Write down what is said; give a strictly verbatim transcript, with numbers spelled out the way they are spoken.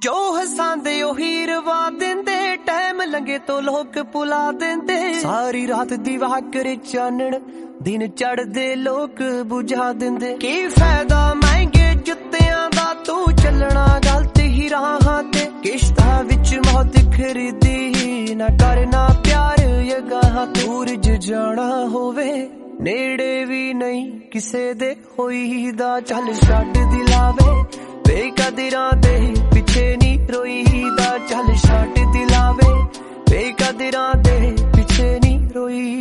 जो हसांदे ओ हीर वा देंदे, टाइम लंगे तो लोग भुला देंदे। सारी रात दीवा करे चानण, दिन चढ़दे लोग बुझा देंदे। की फायदा महंगे जुत्तियां दा, तू चलना गलत ही राहां ते। किश्ता विच मौत खरीदी, ना करना प्यार ये गाहां। सूरज जाना होवे नेड़े भी नहीं किसे दे होई दा, चल छड्ड दिलावे बेकदरां दे पिछे नी रोई दा। चल छड्ड दिलावे बेकदरां दे पिछे नी रोई।